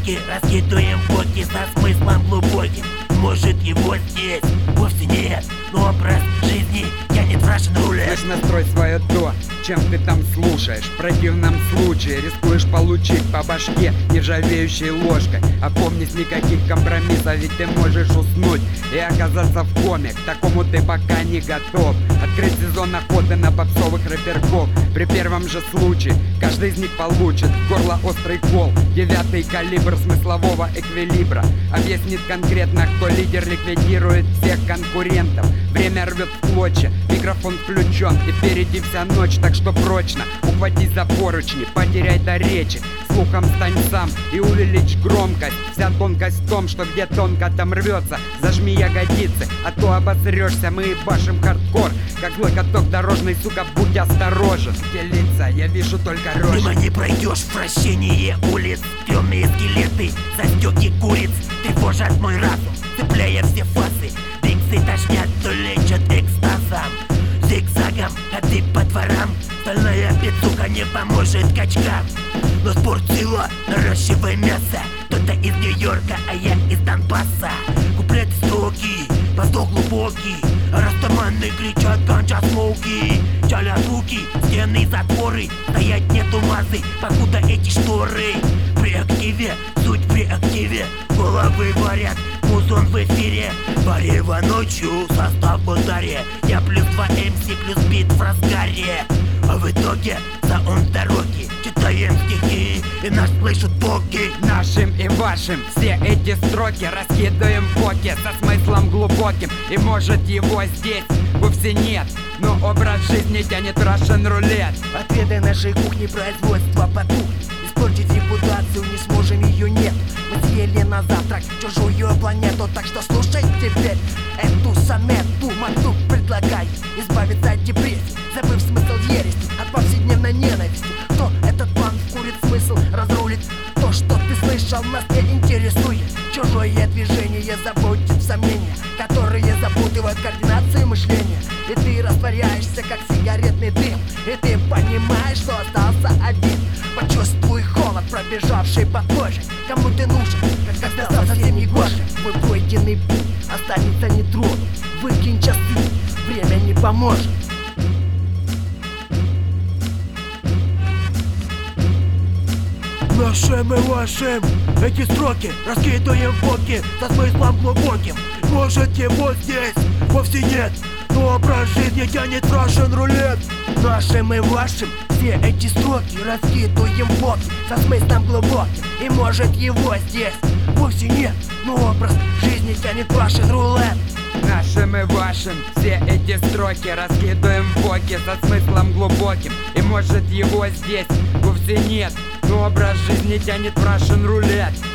строки раскидываем боки со смыслом глубоким. Может, его здесь вовсе нет, но образ жизни тянет в Russian Roulette. Лишь настрой свое то, чем ты там слушаешь. В противном случае рискуешь получить по башке нержавеющей ложкой. Опомнись, никаких компромиссов, ведь ты можешь уснуть и оказаться в коме. К такому ты пока не готов. Открыть сезон охоты на попсовых рэперков. При первом же случае каждый из них получит в горло острый кол. 9-й калибр смыслового эквилибра объяснит конкретно, кто лидер, ликвидирует всех конкурентов. Время рвет в клочья, микрофон включен, и впереди вся ночь, так что прочно ухватись за поручни, потеряй до речи. Слухом стань сам и увеличь громкость. Вся тонкость в том, что где тонко, там рвется. Зажми ягодицы, а то обосрешься. Мы ебашим хардкор, как злой каток дорожный, сука, будь осторожен. Где лица, я вижу только рожи. Мимо не пройдешь в вращении улиц. Темные скелеты, застёки куриц тревожат мой разум, цепляя все фазы. Биксы тошнят, то лечат экстазом. Зигзагом ходы по дворам. Стальная пиццуха не поможет качкам. Но спорт сила, наращивай мясо. Кто-то из Нью-Йорка, а я из Донбасса. Куплеты строки, воздух глубокий. Растаманы кричат ганджа смоки. Чалят руки, стены затворы. Стоять нету мазы, покуда эти шторы. При активе, суть при активе. Головы варят, музон в эфире. Варево ночью, состав в ударе. Я плюс 2 МС плюс бит в разгаре. А в итоге за он дороги. Читаем стихи и нас слышат боги. Нашим и вашим все эти строки раскидываем в боки со смыслом глубоким. И может его здесь вовсе нет, но образ жизни тянет Russian Roulette. Отведай нашей кухни производства потухнет. Испортить репутацию не сможем, ее нет. Мы съели на завтрак чужую планету. Так что слушай теперь эту сомету. Мактуб предлагает избавиться от депрессии, забыв смысл ерести от повседневной ненависти. Кто этот план вкурит, смысл разрулит? То, что ты слышал, нас не интересует. Чужое движение забудет сомнения, которые запутывают координацию мышления. И ты растворяешься, как сигаретный дым. И ты понимаешь, что остался один. Почувствуй холод, пробежавший под кожей. Кому ты нужен, когда стал совсем не гоже. Твой пройденный путь останется нетронут. Выкинь часы, время не поможет. Нашим и вашим эти строки раскидываем в боки со смыслом глубоким. Может, его здесь вовсе нет, но образ жизни тянет в Russian Roulette. Нашим и вашим все эти строки раскидываем в боки со смыслом глубоким. И может, его здесь вовсе нет, но образ жизни тянет в Russian Roulette. Нашим и вашим все эти строки раскидываем в боки со смыслом глубоким. И может его здесь вовсе нет, но образ жизни тянет в Russian Roulette.